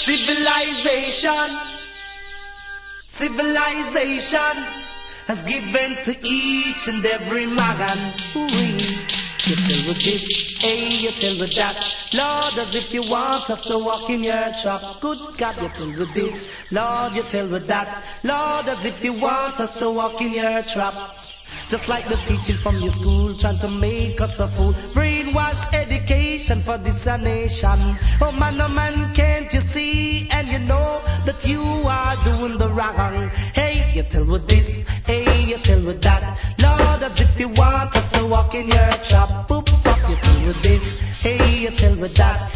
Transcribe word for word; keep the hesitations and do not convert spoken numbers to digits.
Civilization, civilization has given to each and every man. Ooh, you tell with this, hey, you tell with that. Lord, as if you want us to walk in your trap. Good God, you tell with this. Lord, you tell with that. Lord, as if you want us to walk in your trap. Just like the teaching from your school, trying to make us a fool. Brainwash education for this a nation. Oh man, oh man, can't you see? And you know that you are doing the wrong. Hey, you tell with this, hey, you tell with that. Lord, as if you want us to walk in your trap. Boop, pop, you tell with this, hey, you tell with that.